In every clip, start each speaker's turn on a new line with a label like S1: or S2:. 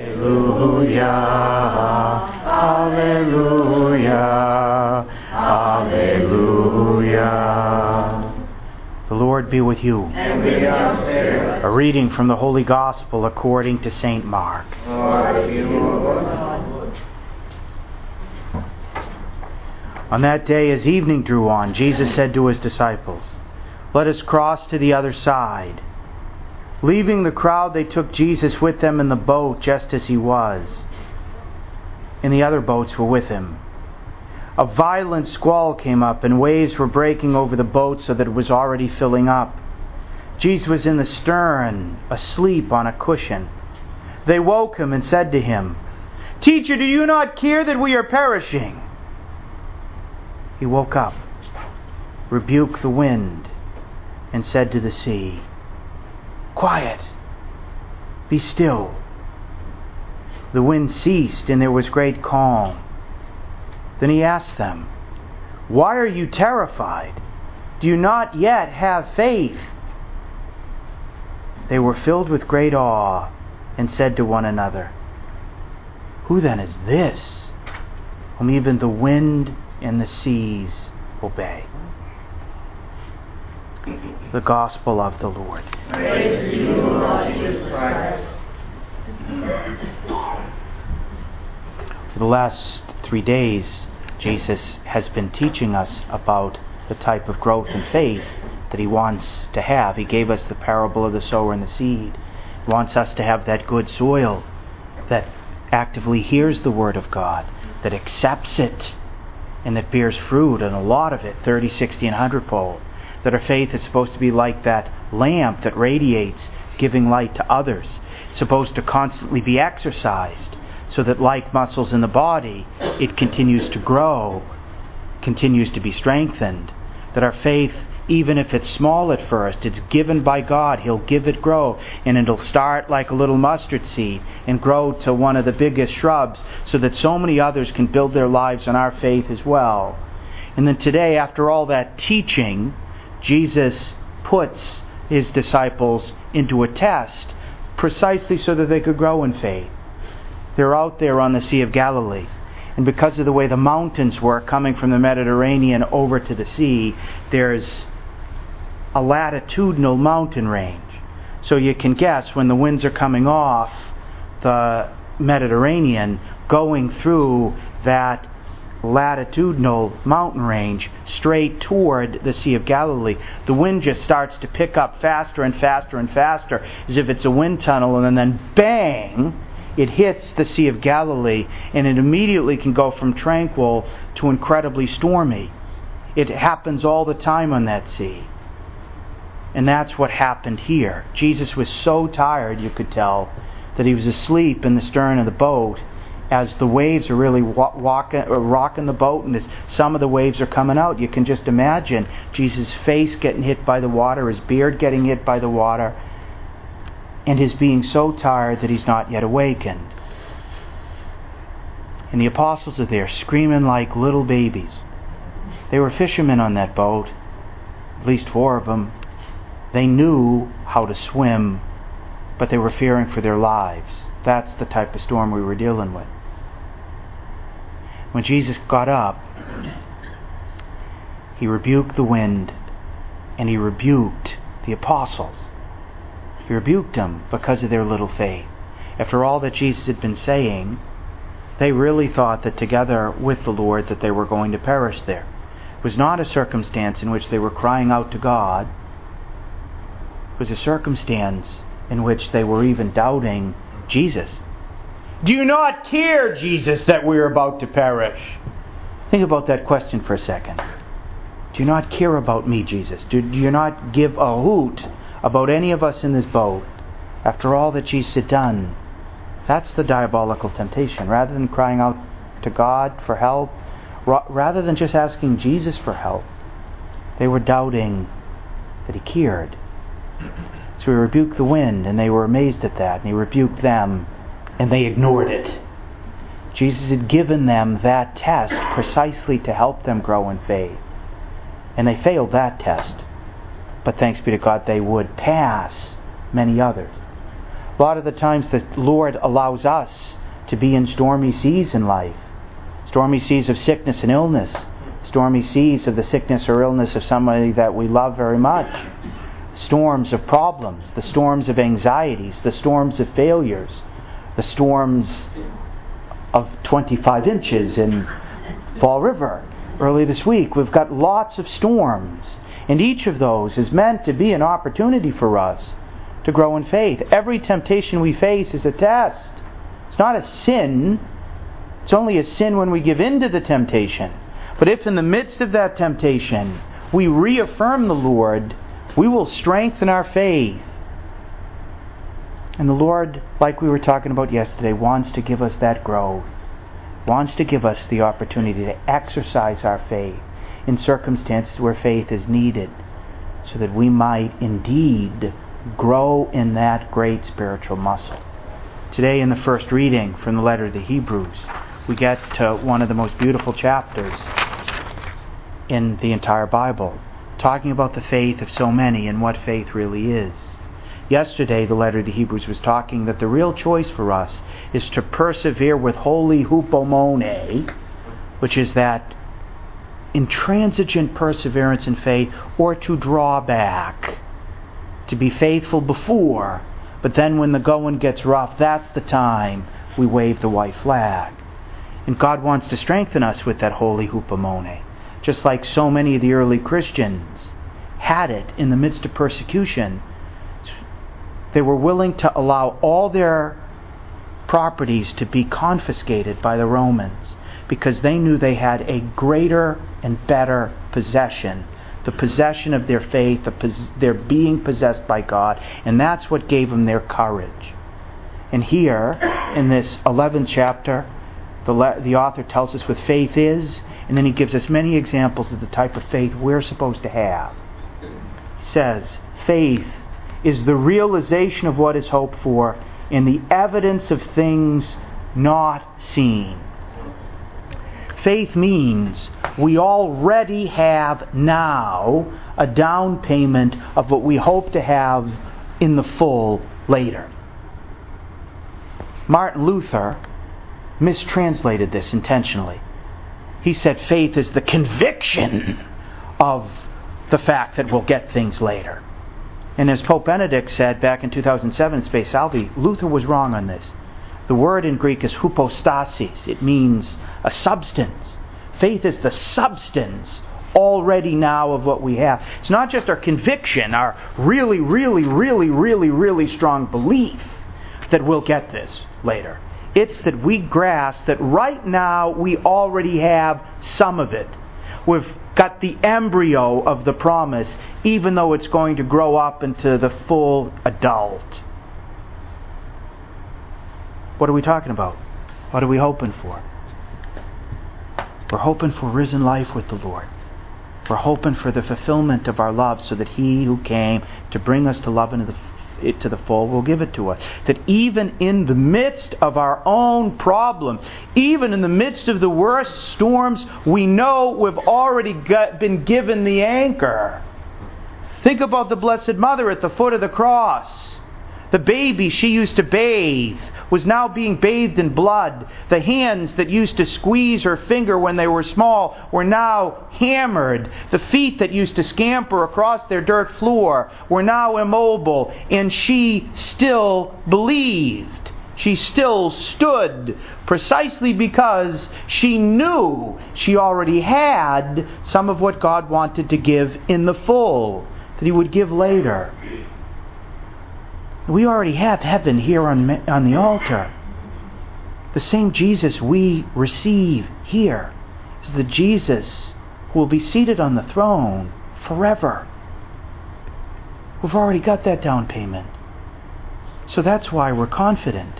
S1: Alleluia, Alleluia, Alleluia. The Lord be with you.
S2: And with your spirit.
S1: A reading from the Holy Gospel according to St. Mark.
S2: Glory to you, O Lord.
S1: On that day, as evening drew on, Jesus said to his disciples, "Let us cross to the other side." Leaving the crowd, they took Jesus with them in the boat just as he was, and the other boats were with him. A violent squall came up, and waves were breaking over the boat so that it was already filling up. Jesus was in the stern, asleep on a cushion. They woke him and said to him, "Teacher, do you not care that we are perishing?" He woke up, rebuked the wind, and said to the sea, "Quiet, be still." The wind ceased, and there was great calm. Then he asked them, "Why are you terrified? Do you not yet have faith?" They were filled with great awe and said to one another, "Who then is this, whom even the wind and the seas obey?" The Gospel of the Lord.
S2: Praise to you, Lord Jesus Christ.
S1: For the last 3 days, Jesus has been teaching us about the type of growth in faith that he wants to have. He gave us the parable of the sower and the seed. He wants us to have that good soil that actively hears the Word of God, that accepts it, and that bears fruit, and a lot of it, 30, 60, and 100-fold. That our faith is supposed to be like that lamp that radiates, giving light to others. It's supposed to constantly be exercised, so that like muscles in the body, it continues to grow, continues to be strengthened. That our faith, even if it's small at first, it's given by God. He'll give it grow, and it'll start like a little mustard seed and grow to one of the biggest shrubs, so that so many others can build their lives on our faith as well. And then today, after all that teaching, Jesus puts his disciples into a test precisely so that they could grow in faith. They're out there on the Sea of Galilee, and because of the way the mountains were coming from the Mediterranean over to the sea, there's a latitudinal mountain range. So you can guess when the winds are coming off the Mediterranean, going through that latitudinal mountain range straight toward the Sea of Galilee, the wind just starts to pick up faster and faster and faster, as if it's a wind tunnel, and then bang, it hits the Sea of Galilee, and it immediately can go from tranquil to incredibly stormy. It happens all the time on that sea. And that's what happened here. Jesus was so tired, you could tell, that he was asleep in the stern of the boat as the waves are really rocking the boat, and as some of the waves are coming out. You can just imagine Jesus' face getting hit by the water, his beard getting hit by the water, and his being so tired that he's not yet awakened. And the apostles are there screaming like little babies. They were fishermen on that boat, at least 4 of them. They knew how to swim, but they were fearing for their lives. That's the type of storm we were dealing with. When Jesus got up, he rebuked the wind, and he rebuked the apostles. He rebuked them because of their little faith. After all that Jesus had been saying, they really thought that together with the Lord that they were going to perish there. It was not a circumstance in which they were crying out to God. It was a circumstance in which they were even doubting Jesus. Do you not care, Jesus, that we are about to perish? Think about that question for a second. Do you not care about me, Jesus? Do you not give a hoot about any of us in this boat after all that Jesus had done? That's the diabolical temptation. Rather than crying out to God for help, rather than just asking Jesus for help, they were doubting that he cared. So he rebuked the wind, and they were amazed at that, and he rebuked them, and they ignored it. Jesus had given them that test precisely to help them grow in faith. And they failed that test. But thanks be to God, they would pass many others. A lot of the times the Lord allows us to be in stormy seas in life. Stormy seas of sickness and illness. Stormy seas of the sickness or illness of somebody that we love very much. Storms of problems. The storms of anxieties. The storms of failures. The storms of 25 inches in Fall River early this week. We've got lots of storms. And each of those is meant to be an opportunity for us to grow in faith. Every temptation we face is a test. It's not a sin. It's only a sin when we give in to the temptation. But if in the midst of that temptation we reaffirm the Lord, we will strengthen our faith. And the Lord, like we were talking about yesterday, wants to give us that growth. Wants to give us the opportunity to exercise our faith in circumstances where faith is needed, so that we might indeed grow in that great spiritual muscle. Today in the first reading from the letter to the Hebrews, we get to one of the most beautiful chapters in the entire Bible, talking about the faith of so many and what faith really is. Yesterday, the letter to the Hebrews was talking that the real choice for us is to persevere with holy hupomone, which is that intransigent perseverance in faith, or to draw back, to be faithful before, but then when the going gets rough, that's the time we wave the white flag. And God wants to strengthen us with that holy hupomone, just like so many of the early Christians had it in the midst of persecution. They were willing to allow all their properties to be confiscated by the Romans because they knew they had a greater and better possession, the possession of their faith, their being possessed by God, and that's what gave them their courage. And here, in this 11th chapter, the author tells us what faith is, and then he gives us many examples of the type of faith we're supposed to have. He says, faith is the realization of what is hoped for and the evidence of things not seen. Faith means we already have now a down payment of what we hope to have in the full later. Martin Luther mistranslated this intentionally. He said faith is the conviction of the fact that we'll get things later. And as Pope Benedict said back in 2007 in Spe Salvi, Luther was wrong on this. The word in Greek is hypostasis. It means a substance. Faith is the substance already now of what we have. It's not just our conviction, our really, really, really, really, really strong belief that we'll get this later. It's that we grasp that right now we already have some of it. We've got the embryo of the promise, even though it's going to grow up into the full adult. What are we talking about? What are we hoping for? We're hoping for risen life with the Lord. We're hoping for the fulfillment of our love so that He who came to bring us to love into to the full will give it to us. That even in the midst of our own problems, even in the midst of the worst storms, we know we've already been given the anchor. Think about the Blessed Mother at the foot of the cross. The baby she used to bathe was now being bathed in blood. The hands that used to squeeze her finger when they were small were now hammered. The feet that used to scamper across their dirt floor were now immobile. And she still believed. She still stood precisely because she knew she already had some of what God wanted to give in the full, that He would give later. We already have heaven here on the altar. The same Jesus we receive here is the Jesus who will be seated on the throne forever. We've already got that down payment. So that's why we're confident.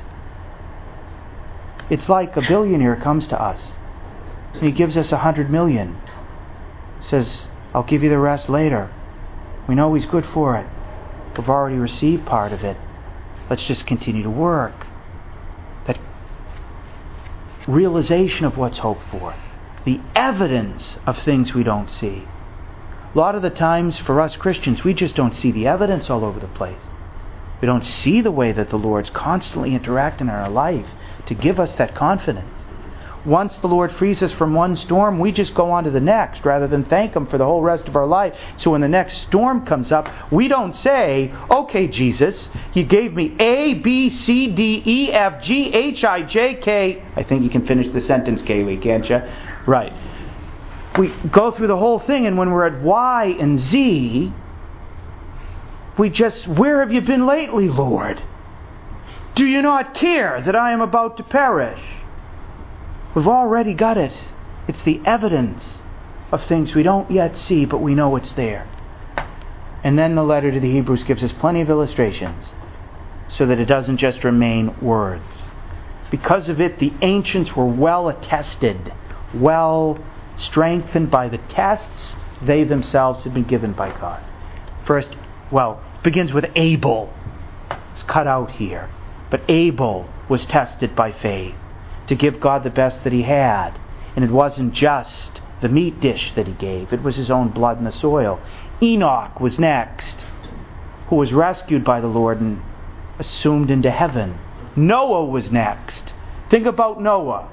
S1: It's like a billionaire comes to us and he gives us 100 million. Says, I'll give you the rest later. We know he's good for it. We've already received part of it. Let's just continue to work. That realization of what's hoped for. The evidence of things we don't see. A lot of the times for us Christians, we just don't see the evidence all over the place. We don't see the way that the Lord's constantly interacting in our life to give us that confidence. Once the Lord frees us from one storm, we just go on to the next rather than thank Him for the whole rest of our life. So when the next storm comes up, we don't say, okay, Jesus, you gave me A, B, C, D, E, F, G, H, I, J, K. I think you can finish the sentence, Kaylee, can't you? Right. We go through the whole thing, and when we're at Y and Z, we just, where have you been lately, Lord? Do you not care that I am about to perish? We've already got it. It's the evidence of things we don't yet see, but we know it's there. And then the letter to the Hebrews gives us plenty of illustrations so that it doesn't just remain words. Because of it, the ancients were well attested, well strengthened by the tests they themselves had been given by God. First, begins with Abel. It's cut out here. But Abel was tested by faith to give God the best that he had. And it wasn't just the meat dish that he gave. It was his own blood in the soil. Enoch was next, who was rescued by the Lord and assumed into heaven. Noah was next. Think about Noah.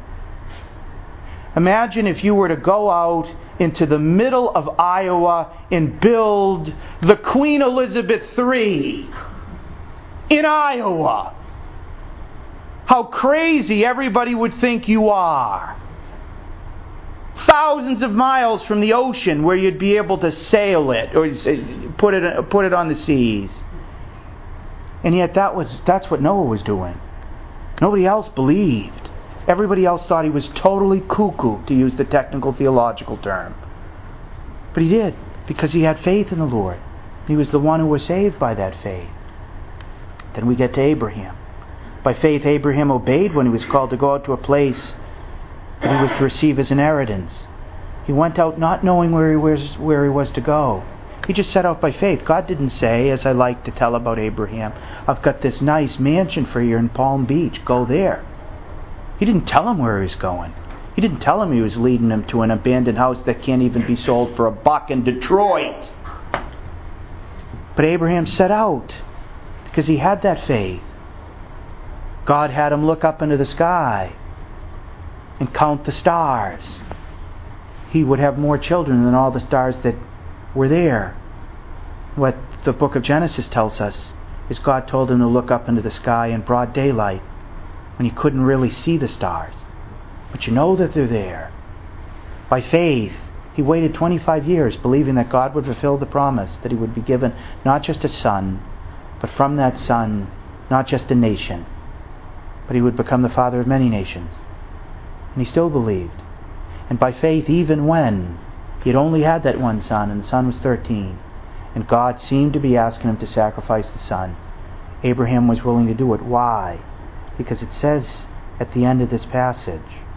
S1: Imagine if you were to go out into the middle of Iowa and build the Queen Elizabeth III in Iowa. How crazy everybody would think you are. Thousands of miles from the ocean where you'd be able to sail it or put it on the seas. And yet that's what Noah was doing. Nobody else believed. Everybody else thought he was totally cuckoo, to use the technical theological term. But he did, because he had faith in the Lord. He was the one who was saved by that faith. Then we get to Abraham. By faith, Abraham obeyed when he was called to go out to a place that he was to receive as inheritance. He went out not knowing where he was to go. He just set out by faith. God didn't say, as I like to tell about Abraham, I've got this nice mansion for you in Palm Beach. Go there. He didn't tell him where he was going. He didn't tell him he was leading him to an abandoned house that can't even be sold for $1 in Detroit. But Abraham set out because he had that faith. God had him look up into the sky and count the stars. He would have more children than all the stars that were there. What the book of Genesis tells us is God told him to look up into the sky in broad daylight when he couldn't really see the stars. But you know that they're there. By faith, he waited 25 years believing that God would fulfill the promise that he would be given not just a son, but from that son, not just a nation, but he would become the father of many nations. And he still believed. And by faith, even when he had only had that one son, and the son was 13, and God seemed to be asking him to sacrifice the son, Abraham was willing to do it. Why? Because it says at the end of this passage,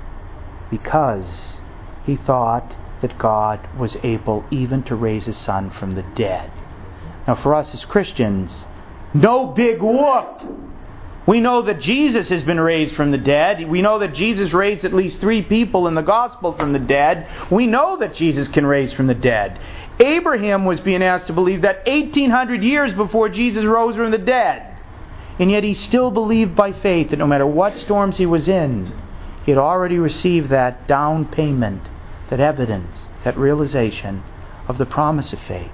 S1: because he thought that God was able even to raise his son from the dead. Now for us as Christians, no big whoop! We know that Jesus has been raised from the dead. We know that Jesus raised at least 3 people in the gospel from the dead. We know that Jesus can raise from the dead. Abraham was being asked to believe that 1,800 years before Jesus rose from the dead. And yet he still believed by faith that no matter what storms he was in, he had already received that down payment, that evidence, that realization of the promise of faith.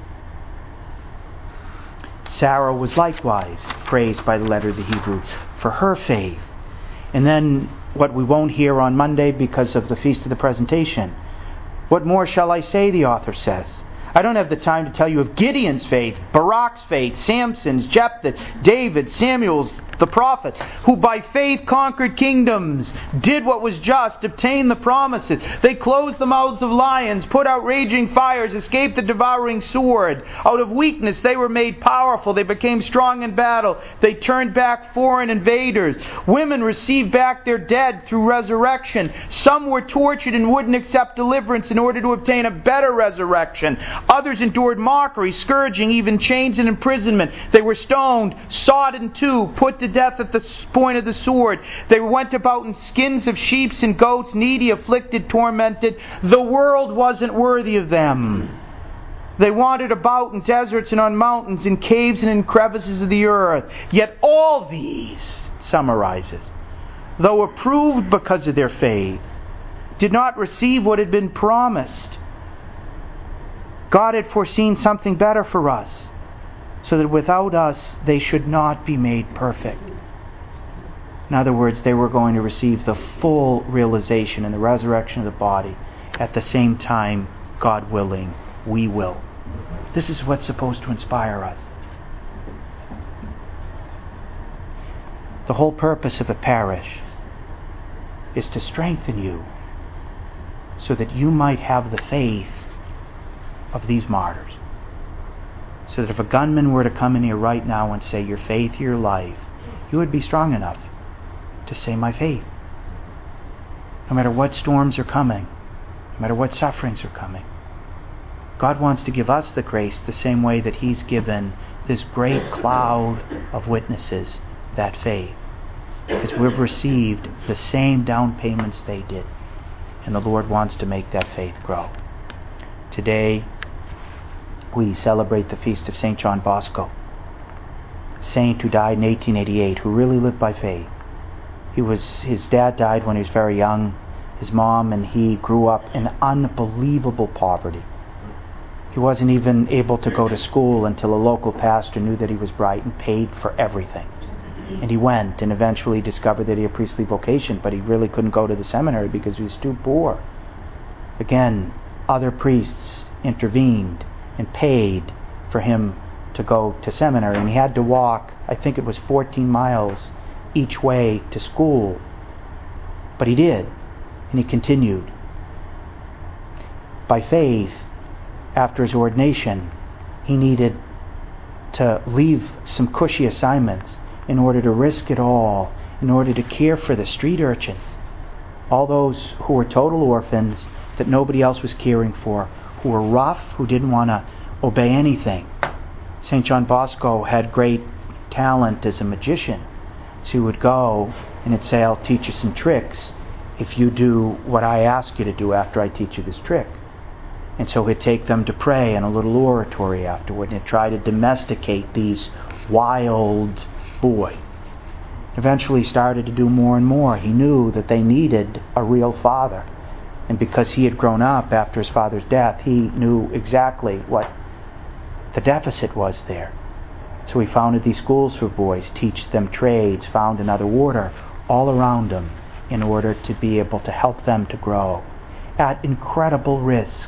S1: Sarah was likewise praised by the letter of the Hebrews for her faith. And then what we won't hear on Monday because of the Feast of the Presentation. What more shall I say, the author says. I don't have the time to tell you of Gideon's faith, Barak's faith, Samson's, Jephthah's, David's, Samuel's, the prophets, who by faith conquered kingdoms, did what was just, obtained the promises. They closed the mouths of lions, put out raging fires, escaped the devouring sword. Out of weakness they were made powerful. They became strong in battle. They turned back foreign invaders. Women received back their dead through resurrection. Some were tortured and wouldn't accept deliverance in order to obtain a better resurrection. Others endured mockery, scourging, even chains and imprisonment. They were stoned, sawed in two, put to death at the point of the sword. They went about in skins of sheep and goats, needy, afflicted, tormented. The world wasn't worthy of them. They wandered about in deserts and on mountains, in caves and in crevices of the earth. Yet all these, summarizes, though approved because of their faith, did not receive what had been promised. God had foreseen something better for us, so that without us they should not be made perfect. In other words, they were going to receive the full realization and the resurrection of the body. At the same time, God willing, we will. This is what's supposed to inspire us. The whole purpose of a parish is to strengthen you so that you might have the faith of these martyrs. So that if a gunman were to come in here right now and say, your faith, your life, you would be strong enough to say, my faith. No matter what storms are coming, no matter what sufferings are coming, God wants to give us the grace the same way that He's given this great cloud of witnesses that faith. Because we've received the same down payments they did. And the Lord wants to make that faith grow. Today, we celebrate the feast of St. John Bosco, a saint who died in 1888, who really lived by faith. His dad died when he was very young. His mom and he grew up in unbelievable poverty. He wasn't even able to go to school until a local pastor knew that he was bright and paid for everything. And he went and eventually discovered that he had a priestly vocation, but he really couldn't go to the seminary because he was too poor. Again, other priests intervened and paid for him to go to seminary, and he had to walk, I think it was 14 miles each way to school. But he did, and he continued. By faith, after his ordination, he needed to leave some cushy assignments in order to risk it all, in order to care for the street urchins, all those who were total orphans that nobody else was caring for, who were rough, who didn't want to obey anything. St. John Bosco had great talent as a magician. So he would go and he'd say, I'll teach you some tricks if you do what I ask you to do after I teach you this trick. And so he'd take them to pray in a little oratory afterward, and he'd try to domesticate these wild boys. Eventually he started to do more and more. He knew that they needed a real father. And because he had grown up after his father's death, he knew exactly what the deficit was there. So he founded these schools for boys, teach them trades, found another order all around them in order to be able to help them to grow at incredible risk.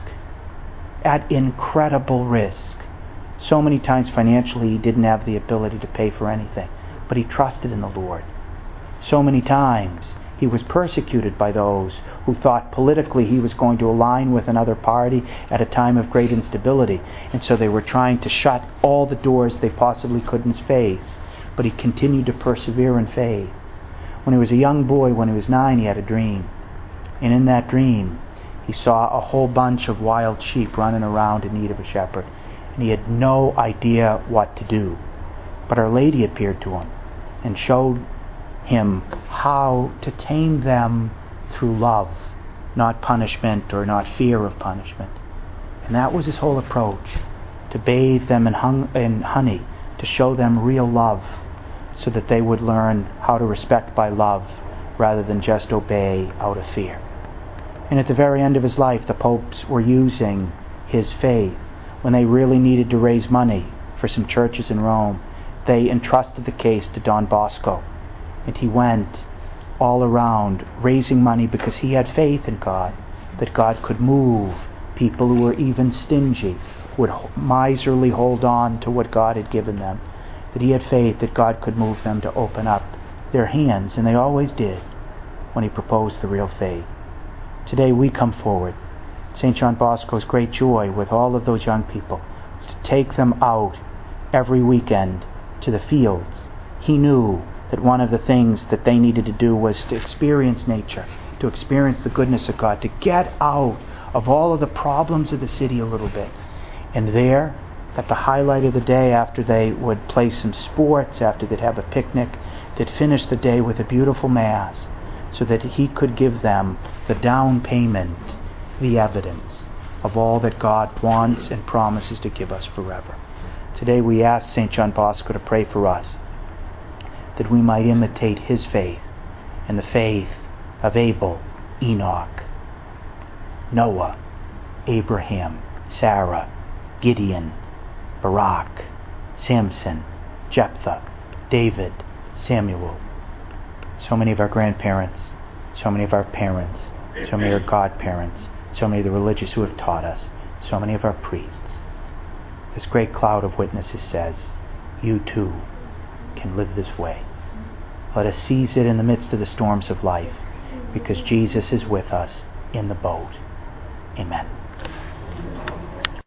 S1: At incredible risk. So many times financially he didn't have the ability to pay for anything, but he trusted in the Lord. So many times he was persecuted by those who thought politically he was going to align with another party at a time of great instability, and so they were trying to shut all the doors they possibly could in his face. But he continued to persevere in faith. When he was a young boy, when he was 9, he had a dream. And in that dream, he saw a whole bunch of wild sheep running around in need of a shepherd. And he had no idea what to do. But Our Lady appeared to him and showed him how to tame them through love, not punishment or not fear of punishment. And that was his whole approach, to bathe them in honey, to show them real love, so that they would learn how to respect by love rather than just obey out of fear. And at the very end of his life, the popes were using his faith. When they really needed to raise money for some churches in Rome, they entrusted the case to Don Bosco. And he went all around raising money because he had faith in God, that God could move people who were even stingy, would miserly hold on to what God had given them, that he had faith that God could move them to open up their hands, and they always did when he proposed the real faith. Today we come forward. St. John Bosco's great joy with all of those young people is to take them out every weekend to the fields. He knew that one of the things that they needed to do was to experience nature, to experience the goodness of God, to get out of all of the problems of the city a little bit. And there, at the highlight of the day, after they would play some sports, after they'd have a picnic, they'd finish the day with a beautiful Mass, so that he could give them the down payment, the evidence of all that God wants and promises to give us forever. Today we ask St. John Bosco to pray for us, that we might imitate his faith and the faith of Abel, Enoch, Noah, Abraham, Sarah, Gideon, Barak, Samson, Jephthah, David, Samuel, so many of our grandparents, so many of our parents, so many of our godparents, so many of the religious who have taught us, so many of our priests. This great cloud of witnesses says, you too can live this way. Let us seize it in the midst of the storms of life, because Jesus is with us in the boat. Amen.